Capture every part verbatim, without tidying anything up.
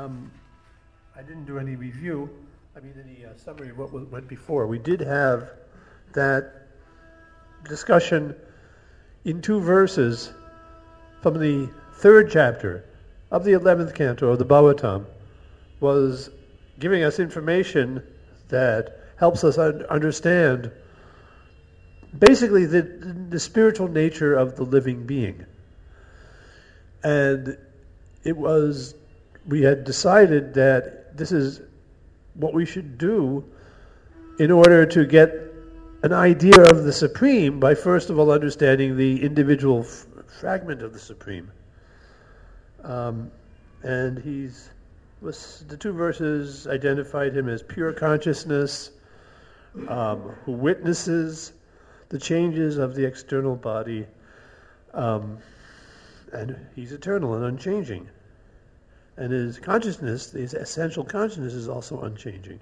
Um, I didn't do any review, I mean any uh, summary of what was- went before. We did have that discussion in two verses from the third chapter of the eleventh canto of the Bhagavatam, was giving us information that helps us un- understand basically the, the spiritual nature of the living being. And it was, we had decided that this is what we should do in order to get an idea of the Supreme by first of all understanding the individual f- fragment of the Supreme. Um, and he's, was, the two verses identified him as pure consciousness, um, who witnesses the changes of the external body, um, and he's eternal and unchanging. And his consciousness, his essential consciousness, is also unchanging.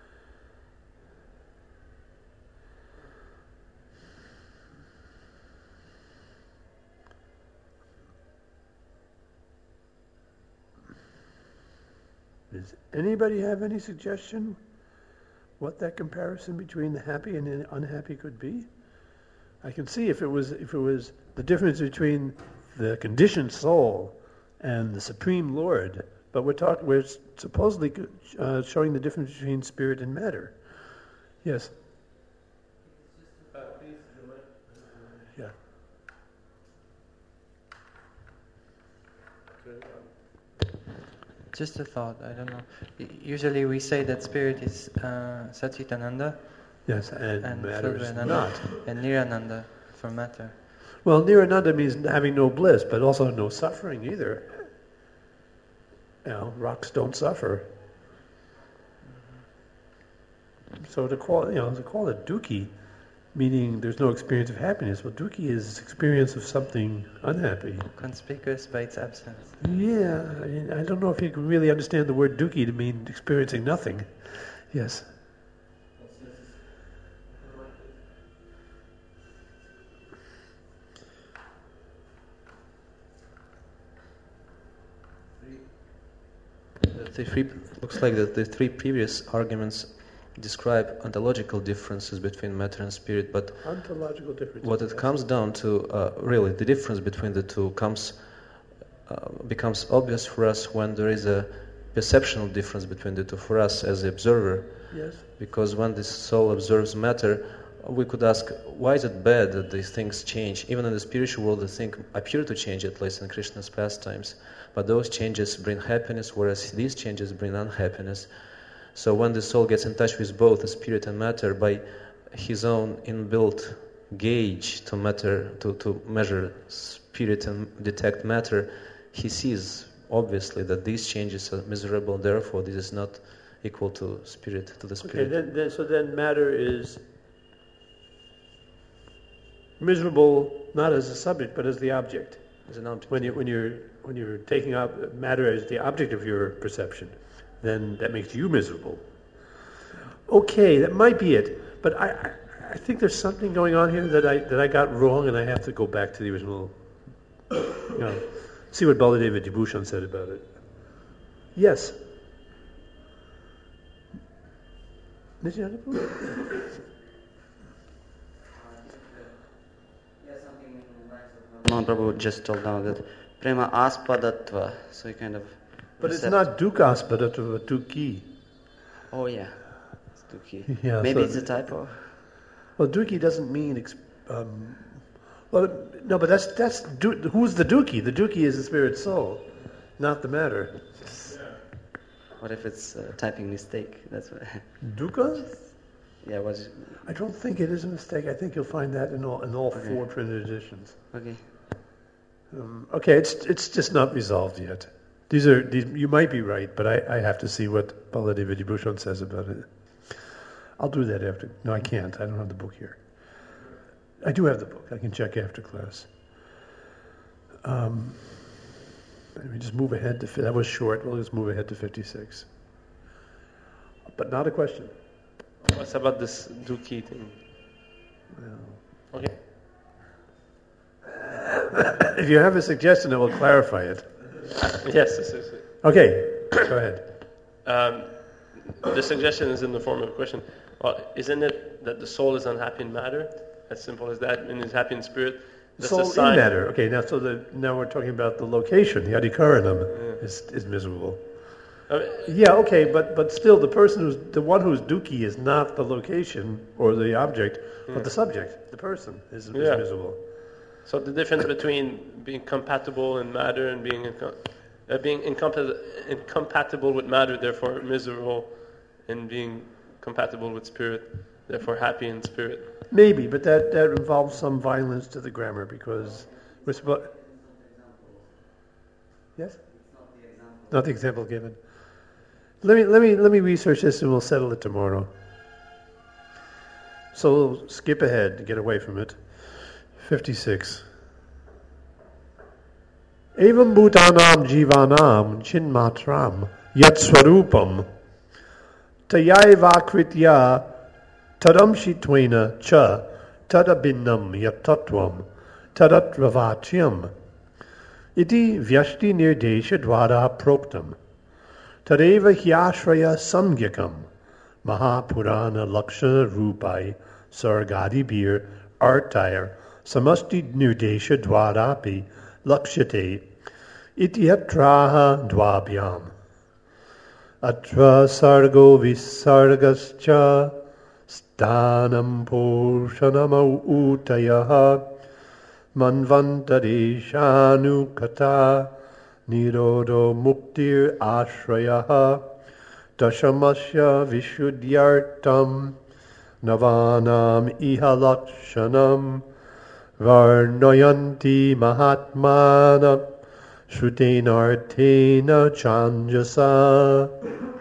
Does anybody have any suggestion what that comparison between the happy and the unhappy could be? I can see if it was if it was the difference between the conditioned soul and the Supreme Lord, but we're talking we're supposedly uh, showing the difference between spirit and matter. Yes. Uh, please, yeah. Just a thought, I don't know. Usually we say that spirit is uh, Satchitananda. Yes, and, and matter is not. And Nirananda for matter. Well, Nirananda means having no bliss, but also no suffering either. You know, rocks don't suffer. Mm-hmm. So to call, you know, to call it dukkhi, meaning there's no experience of happiness. Well, dukkhi is experience of something unhappy. Conspicuous by its absence. Yeah, I, mean, I don't know if you can really understand the word dukkhi to mean experiencing nothing. Yes. The three, looks like that the three previous arguments describe ontological differences between matter and spirit, but ontological differences. What it comes down to, uh, really, the difference between the two comes uh, becomes obvious for us when there is a perceptual difference between the two for us as the observer. Yes. Because when the soul observes matter, we could ask, why is it bad that these things change? Even in the spiritual world, the things appear to change, at least in Krishna's pastimes. But those changes bring happiness, whereas these changes bring unhappiness. So when the soul gets in touch with both the spirit and matter by his own inbuilt gauge to matter, to, to measure spirit and detect matter, he sees obviously that these changes are miserable. Therefore, this is not equal to spirit, to the spirit. Okay, then, then, so then matter is miserable not as a subject but as the object. As an object. When you when you're when you're taking up matter as the object of your perception, then that makes you miserable. Okay, that might be it. But I, I, I think there's something going on here that I that I got wrong, and I have to go back to the original. You know, see what Baladeva Vibhushan said about it. Yes. Nityananda? Mahaprabhu just told now that prema aspadatva, so you kind of. But it's not dukkha-aspadatva, but dukkhi. Oh yeah, it's dukkhi. Yeah, Maybe so it's a typo. Well, dukkhi doesn't mean. Um, well, no, but that's that's du, who's the dukkhi? The dukkhi is the spirit soul, not the matter. What if it's a typing mistake? That's what. Dukkha? Yeah, was. I don't think it is a mistake. I think you'll find that in all in all Okay. four printed editions. Okay. Um, okay, it's it's just not resolved yet. These are these. You might be right, but I, I have to see what Baladeva Vibhushan says about it. I'll do that after. No, I can't. I don't have the book here. I do have the book. I can check after class. Um, let me just move ahead to. That was short. We'll just move ahead to fifty-six. But not a question. What's about this dukkhi thing? Well, Okay. if you have a suggestion, I will clarify it. Yes, yes, yes. Okay. Go ahead. Um, the suggestion is in the form of a question. Well, isn't it that the soul is unhappy in matter? As simple as that, and is happy in spirit? That's Soul a sign. in matter. Okay, now so the, now we're talking about the location. The adhikaranam is, is miserable. I mean, Yeah, okay, but, but still the person who's, the one who's dookie is not the location or the object, but the subject, the person is, is Yeah. miserable. so the difference between being compatible in matter and being incom- uh, being incompat- incompatible with matter, therefore miserable, and being compatible with spirit, therefore happy in spirit. Maybe, but that, that involves some violence to the grammar because we're supposed... Yes? Not the example given. Let me let me let me research this and we'll settle it tomorrow. So we'll skip ahead to get away from it. Fifty-six. Evam bhutanam jivanam chinmatram yat swarupam tayayavakritya tadamshitwena cha tadabinnam yat tattvam tadatravachyam iti vyashti nirdesha dvara proktam Tadeva hyashraya samgyakam mahapurana lakshana rupai sargadi bir artayar samasti nirdesha dvarapi lakshate ityatraha dvabhyam atra sargo visargascha stanam poshanam utayaha manvantare shanu kata Nirodo muktir ashrayaha dashamasya vishuddhyartam navanam ihalakshanam varnayanti mahatmana shrutenartena chanjasa.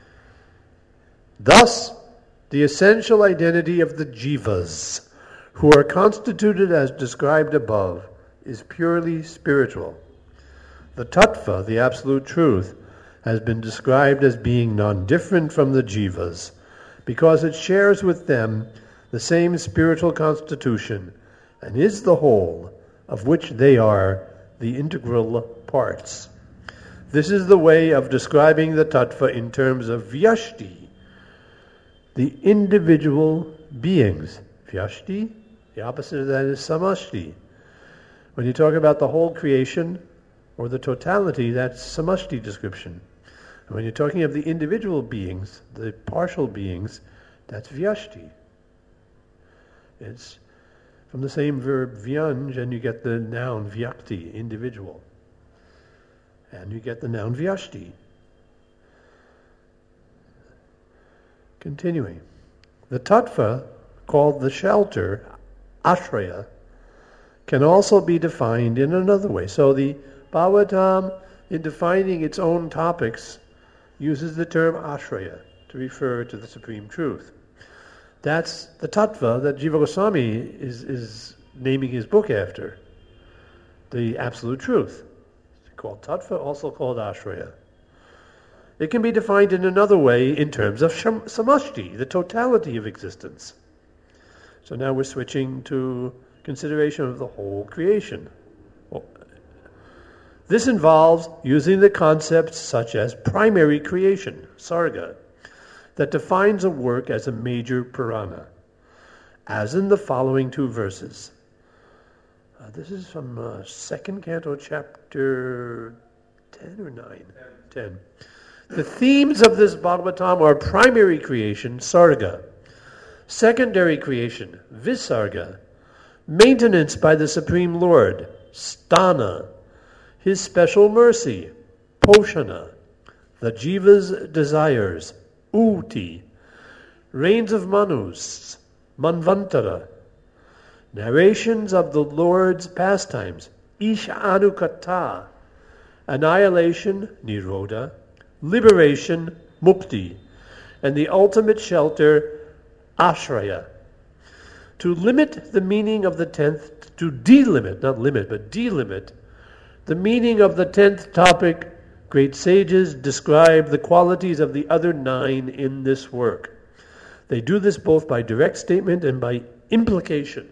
Thus, the essential identity of the jivas, who are constituted as described above, is purely spiritual. The tattva, the absolute truth, has been described as being non-different from the jivas, because it shares with them the same spiritual constitution, and is the whole, of which they are the integral parts. This is the way of describing the tattva in terms of vyashti, the individual beings. Vyashti, the opposite of that is samashti. When you talk about the whole creation, or the totality, that's samashti description. And when you're talking of the individual beings, the partial beings, that's vyashti. It's from the same verb vyanj, and you get the noun vyakti, individual. And you get the noun vyashti. Continuing. The tattva, called the shelter, ashraya, can also be defined in another way. So the Bhagavatam, in defining its own topics, uses the term ashraya to refer to the supreme truth. That's the tattva that Jiva Goswami is, is naming his book after, the absolute truth. It's called tattva, also called ashraya. It can be defined in another way in terms of sham, samashti, the totality of existence. So now we're switching to consideration of the whole creation. Well, this involves using the concepts such as primary creation, sarga, that defines a work as a major Purana, as in the following two verses. Uh, this is from uh, second canto, chapter ten or nine? ten. The themes of this Bhagavatam are primary creation, sarga, secondary creation, visarga, maintenance by the Supreme Lord, sthana, His special mercy, poshana, the jiva's desires, uti, reigns of manus, manvantara, narrations of the Lord's pastimes, isha anukata, annihilation, nirodha, liberation, mukti, and the ultimate shelter, ashraya. To limit the meaning of the tenth, to delimit, not limit, but delimit, the meaning of the tenth topic, great sages describe the qualities of the other nine in this work. They do this both by direct statement and by implication.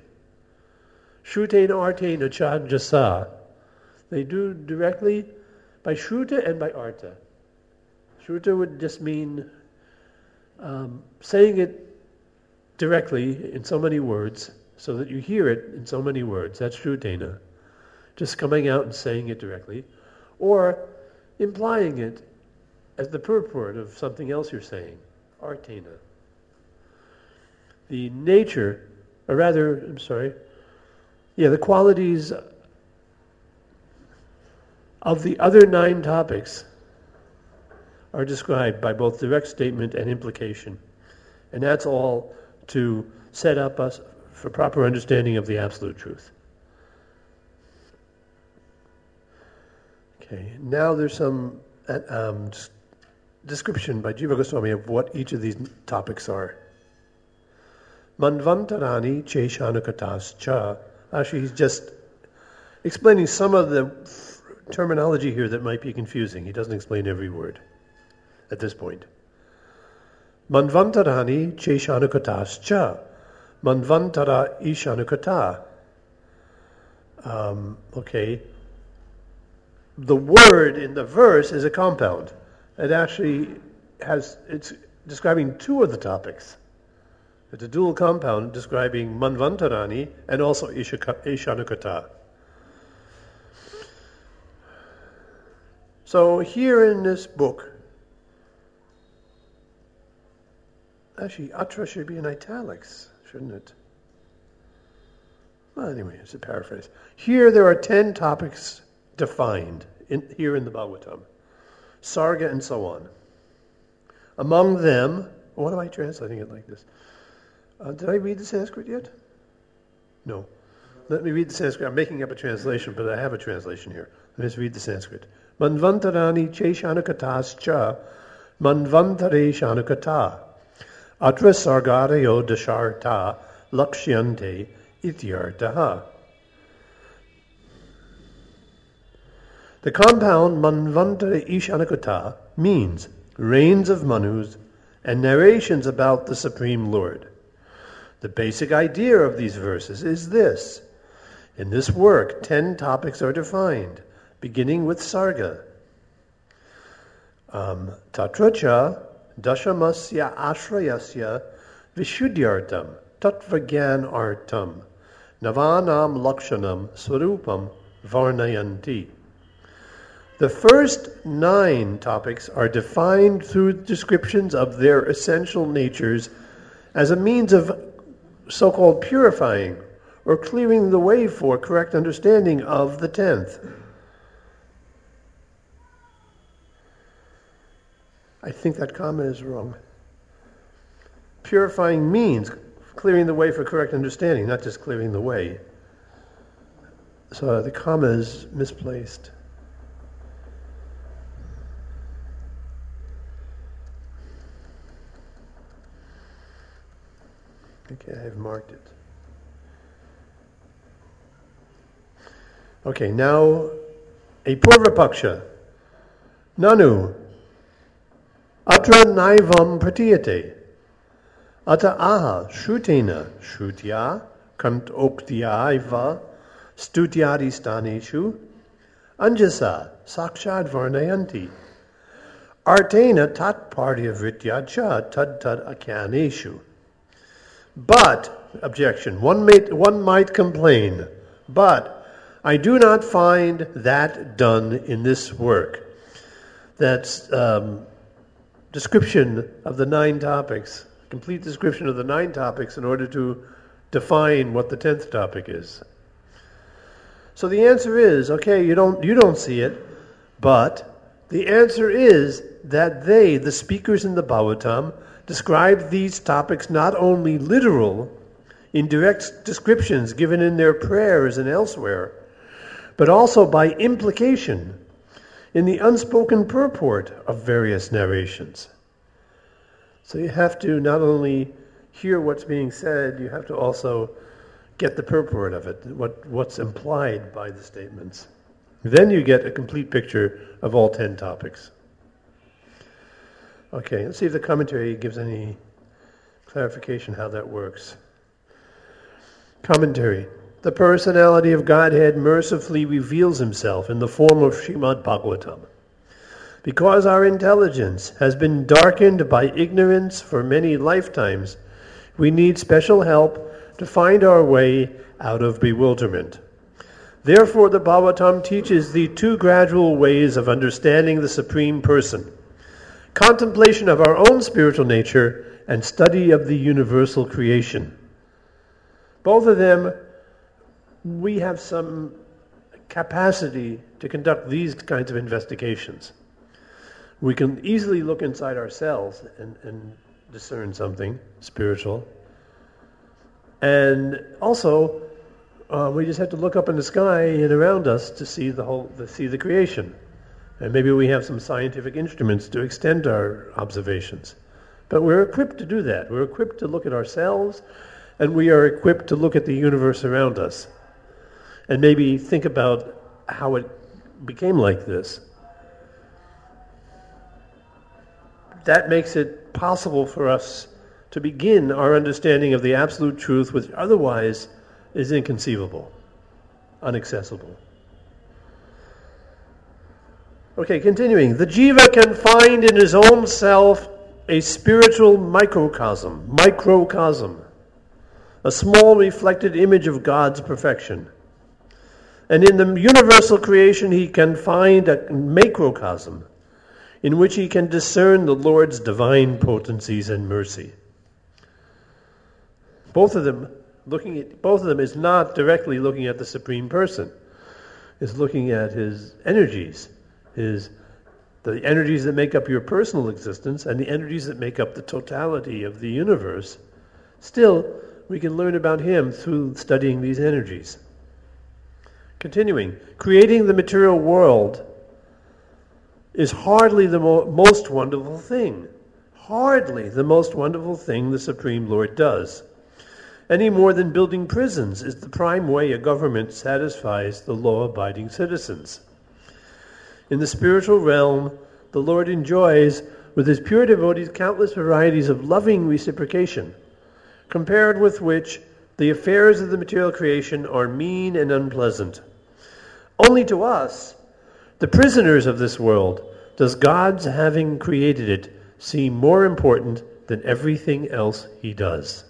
Shrutena artena chanjasa. They do directly by shruta and by arta. Shruta would just mean um, saying it directly in so many words so that you hear it in so many words. That's Shrutena. Just coming out and saying it directly. Or implying it as the purport of something else you're saying. Artena. The nature, or rather, I'm sorry, yeah, the qualities of the other nine topics are described by both direct statement and implication. And that's all to set up us for proper understanding of the absolute truth. Okay, now there's some um, description by Jiva Goswami of what each of these topics are. Manvantarani Cheshanukatas Cha. Actually, he's just explaining some of the f- terminology here that might be confusing. He doesn't explain every word at this point. Manvantarani Cheshanukatas Cha. Manvantara Ishanukata. Um, okay. The word in the verse is a compound. It actually has, it's describing two of the topics. It's a dual compound describing Manvantarani and also Ishanukata. So here in this book, actually Atra should be in italics, shouldn't it? Well, anyway, it's a paraphrase. Here there are ten topics defined in, here in the Bhagavatam. Sarga and so on. Among them, what am I translating it like this? Uh, did I read the Sanskrit yet? No. Let me read the Sanskrit. I'm making up a translation, but I have a translation here. Let me just read the Sanskrit. Manvantarani Cheshanukatas Cha Manvantare Shanukata Atra Sargarayo Dasharta Lakshyante Ityartaha. The compound Manvantara Ishanukata means reigns of Manus and narrations about the Supreme Lord. The basic idea of these verses is this. In this work, ten topics are defined, beginning with Sarga. Um, Tatracha Dashamasya Ashrayasya Vishuddhyartam Tatvagyan Artam Navanam Lakshanam Swarupam Varnayanti. The first nine topics are defined through descriptions of their essential natures as a means of so-called purifying or clearing the way for correct understanding of the tenth. I think that comma is wrong. Purifying means clearing the way for correct understanding, not just clearing the way. So the comma is misplaced. Okay, I have marked it. Okay, now a Purvapaksha. Nanu. Atra naivam pratiyate. Ata aha shrutena shrutya kantoktiyaiva stutyadi staneshu anjasa sakshad varnayanti. Artena tat partyavritya cha tad tad akyaneshu. But, objection, one might, one might complain, but I do not find that done in this work. That's um, description of the nine topics, complete description of the nine topics in order to define what the tenth topic is. So the answer is, okay, you don't you don't see it, but the answer is that they, the speakers in the Bhagavatam, describe these topics not only literal, in direct descriptions given in their prayers and elsewhere, but also by implication in the unspoken purport of various narrations. So you have to not only hear what's being said, you have to also get the purport of it, what, what's implied by the statements. Then you get a complete picture of all ten topics. Okay, let's see if the commentary gives any clarification how that works. Commentary. The personality of Godhead mercifully reveals himself in the form of Srimad Bhagavatam. Because our intelligence has been darkened by ignorance for many lifetimes, we need special help to find our way out of bewilderment. Therefore, the Bhagavatam teaches the two gradual ways of understanding the Supreme Person: contemplation of our own spiritual nature and study of the universal creation. Both of them, we have some capacity to conduct these kinds of investigations. We can easily look inside ourselves and, and discern something spiritual. And also, uh, we just have to look up in the sky and around us to see the whole, to see the creation. And maybe we have some scientific instruments to extend our observations. But we're equipped to do that. We're equipped to look at ourselves, and we are equipped to look at the universe around us. And maybe think about how it became like this. That makes it possible for us to begin our understanding of the absolute truth, which otherwise is inconceivable, inaccessible. Okay, continuing. The jiva can find in his own self a spiritual microcosm, microcosm, a small reflected image of God's perfection. And in the universal creation he can find a macrocosm in which he can discern the Lord's divine potencies and mercy. Both of them, looking at both of them is not directly looking at the Supreme Person. It's looking at his energies, his the energies that make up your personal existence and the energies that make up the totality of the universe. Still, we can learn about him through studying these energies. Continuing, creating the material world is hardly the mo- most wonderful thing. Hardly the most wonderful thing the Supreme Lord does. Any more than building prisons is the prime way a government satisfies the law-abiding citizens. In the spiritual realm, the Lord enjoys, with his pure devotees, countless varieties of loving reciprocation, compared with which the affairs of the material creation are mean and unpleasant. Only to us, the prisoners of this world, does God's having created it seem more important than everything else he does.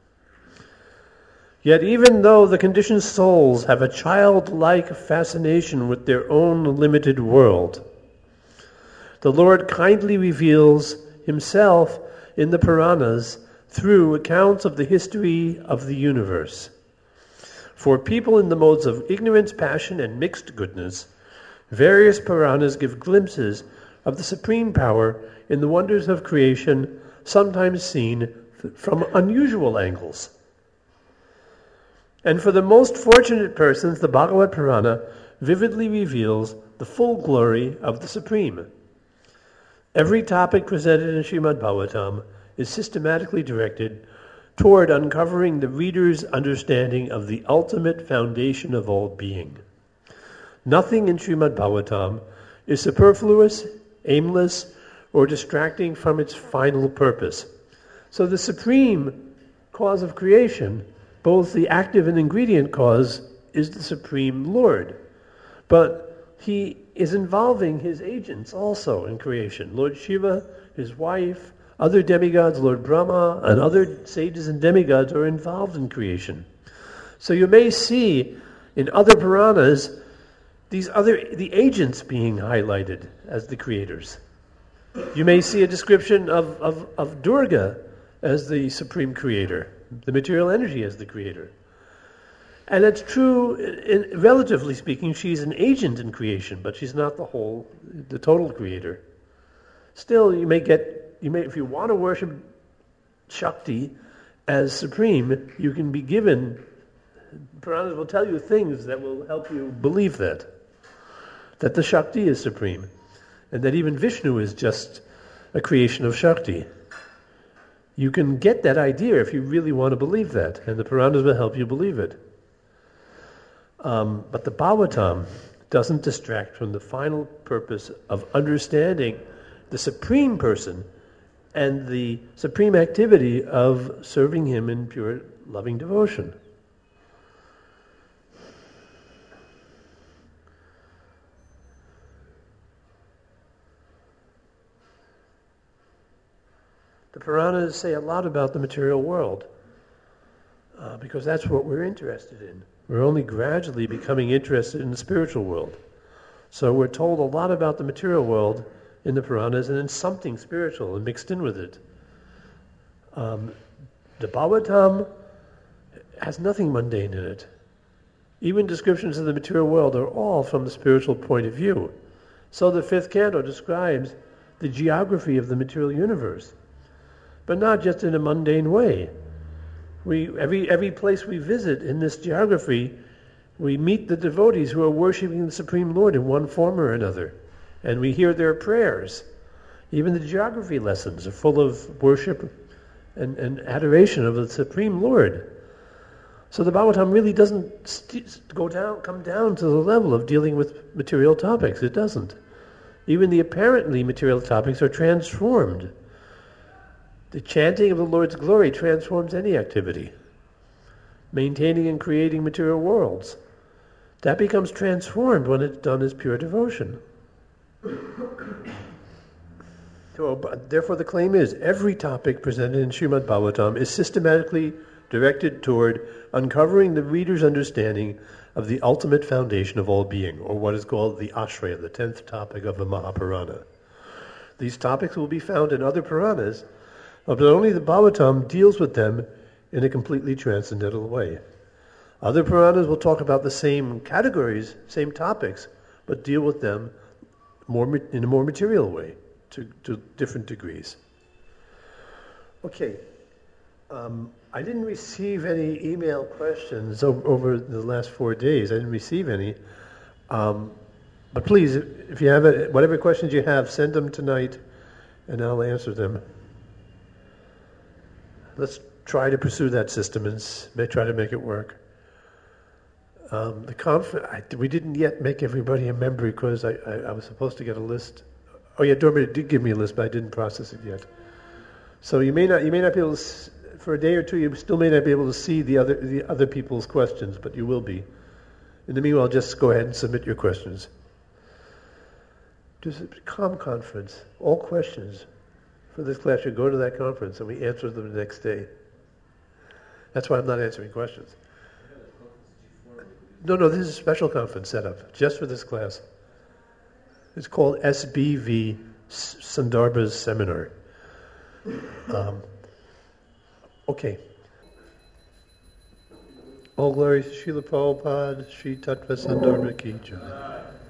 Yet even though the conditioned souls have a childlike fascination with their own limited world, the Lord kindly reveals himself in the Puranas through accounts of the history of the universe. For people in the modes of ignorance, passion, and mixed goodness, various Puranas give glimpses of the supreme power in the wonders of creation, sometimes seen from unusual angles. And for the most fortunate persons, the Bhagavad Purana vividly reveals the full glory of the Supreme. Every topic presented in Srimad Bhagavatam is systematically directed toward uncovering the reader's understanding of the ultimate foundation of all being. Nothing in Srimad Bhagavatam is superfluous, aimless, or distracting from its final purpose. So the supreme cause of creation, both the active and ingredient cause, is the Supreme Lord. But he is involving his agents also in creation. Lord Shiva, his wife, other demigods, Lord Brahma, and other sages and demigods are involved in creation. So you may see in other Puranas these other the agents being highlighted as the creators. You may see a description of, of, of Durga as the supreme creator, the material energy as the creator. And it's true, in, relatively speaking, she's an agent in creation, but she's not the whole, the total creator. Still, you may get, you may, if you want to worship Shakti as supreme, you can be given, Puranas will tell you things that will help you believe that, that the Shakti is supreme, and that even Vishnu is just a creation of Shakti. You can get that idea if you really want to believe that, and the Puranas will help you believe it. Um, but the Bhagavatam doesn't distract from the final purpose of understanding the Supreme Person and the supreme activity of serving him in pure loving devotion. The Puranas say a lot about the material world uh, because that's what we're interested in. We're only gradually becoming interested in the spiritual world. So we're told a lot about the material world in the Puranas and then something spiritual and mixed in with it. Um, the Bhagavatam has nothing mundane in it. Even descriptions of the material world are all from the spiritual point of view. So the fifth canto describes the geography of the material universe, but not just in a mundane way. We every every place we visit in this geography, we meet the devotees who are worshiping the Supreme Lord in one form or another, and we hear their prayers. Even the geography lessons are full of worship and, and adoration of the Supreme Lord. So the Bhagavatam really doesn't st- go down, come down to the level of dealing with material topics. It doesn't. Even the apparently material topics are transformed. The chanting of the Lord's glory transforms any activity. Maintaining and creating material worlds, that becomes transformed when it's done as pure devotion. So, therefore, the claim is every topic presented in Srimad Bhagavatam is systematically directed toward uncovering the reader's understanding of the ultimate foundation of all being, or what is called the Ashraya, the tenth topic of the Mahapurana. These topics will be found in other Puranas, but only the Bhagavatam deals with them in a completely transcendental way. Other Puranas will talk about the same categories, same topics, but deal with them more in a more material way, to, to different degrees. Okay. Um, I didn't receive any email questions over, over the last four days. I didn't receive any. Um, but please, if you have a, whatever questions you have, send them tonight, and I'll answer them. Let's try to pursue that system and may try to make it work. Um, the conf- I, we didn't yet make everybody a member because I, I, I was supposed to get a list. Oh yeah, Dormer did give me a list, but I didn't process it yet. So you may not you may not be able to. For a day or two, you still may not be able to see the other the other people's questions, but you will be. In the meanwhile, just go ahead and submit your questions. Just a calm conference. All questions for this class should go to that conference, and we answer them the next day. That's why I'm not answering questions. No, no, this is a special conference set up just for this class. It's called S B V, Sandarbha's Seminar. Um, Okay. All glory to Srila Prabhupada, Sri Tattva Sandarbha Ki Jai.